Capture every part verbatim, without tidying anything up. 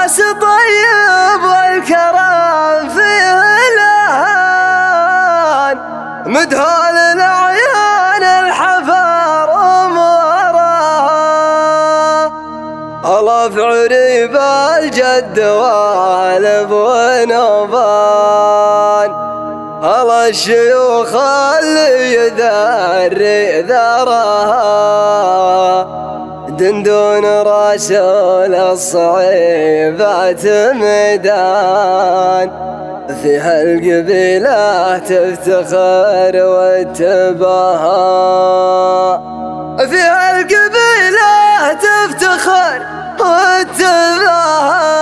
الراس طيب والكرم فيه لهان، مدهول العيان الحفار أموره، الله في عريب الجد والب ونوبان، الله الشيوخ اللي يذري ذرها، دندون رسول الصعيبات ميدان، في هالقبيلة تفتخر وتباهى، في هالقبيلة تفتخر وتباهى.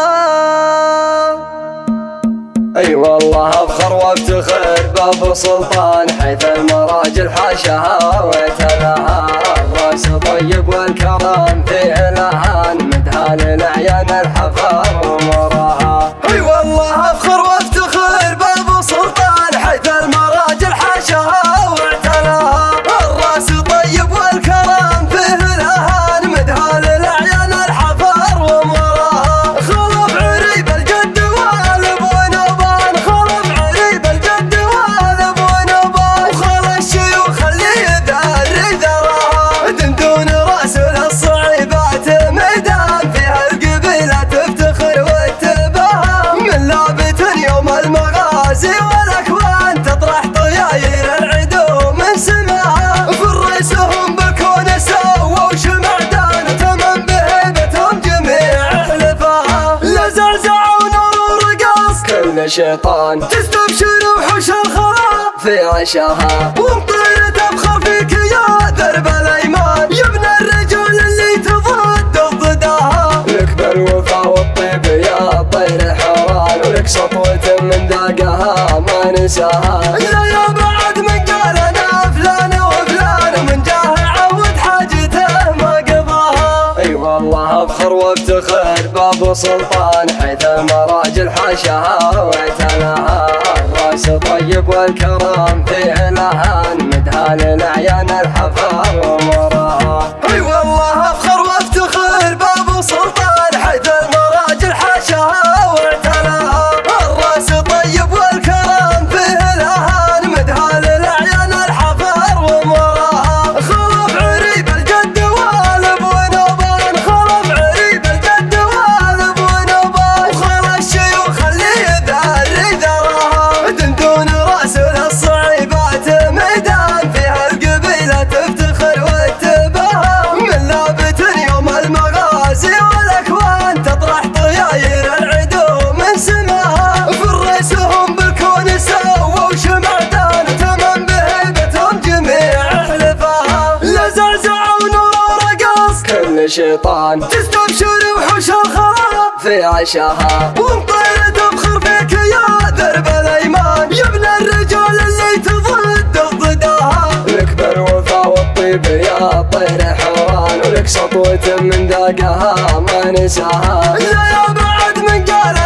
اي والله افخر وافتخر بابو سلطان، حيث المراجل حاشها وتلاها، الراس طيب والكرم فيه لهان، مدهان العيان الحفار ومراها. اي والله افخر وافتخر بابو سلطان، حيث المراجل حاشها وتلاها، الراس طيب والكرم فيه لهان، مدهان العيان الحفار ومراها. خلف عريب الجد والب ونوبان، خلف عريب الجد والب ونوبان، وخل الشيوخ اللي يذري ذرها، دندون رسول الصعيبات ميدان، في هالقبيلة تفتخر وتباهى، من لابت يوم المغازي والاكوان، تطرح طياير العدو من سماها، في الرئيسهم بالكون سووا شمعدان، تمن بهيبتهم جميع حلفاها، لا زعزع ونور رقص كل شيطان، تستبشر وحوش الخرا في عشاها، ومطير تبخر فيك يا درب الايمان، يا ابن الرجال اللي تضد ضدها، لك بالوفا والطيب يا طير حوران، ولك سطوة من ذاقها ما نساها، لا يا بعد من قال انا فلان وفلان، ومن جاه عود حاجته ما قضاها. اي والله افخر وافتخر بابو سلطان، حيث المراجل حاشها وتلاها، الراس طيب والكرم فيه لهان، مدهان العيان الحفار ومراها. اي والله افخر وافتخر بابو سلطان، حيث المراجل حاشها وتلاها، الراس طيب والكرم فيه لهان، مدهان العيان الحفار ومراها. خلف عريب الجد والب ونوبان، خلف عريب الجد والب ونوبان، وخل الشيوخ اللي يذري ذرها، دندون رسول الصعيبات ميدان، في هالقبيلة تفتخر وتباهى، من لابت يوم المغازي والاكوان، تطرح طياير العدو من سماها، في الرئيسهم بالكون سووا شمعدان، تمن بهيبتهم جميع حلفاها، لا زعزع ونور رقص كل شيطان، تستبشر وحوش الخرا في عشاها، ومطير تبخر فيك يا درب الايمان، يا ابن الرجال اللي تضد ضدها، لك بالوفا والطيب يا طير حوران، ولك سطوة من ذاقها ما نساها، لا يا بعد من قال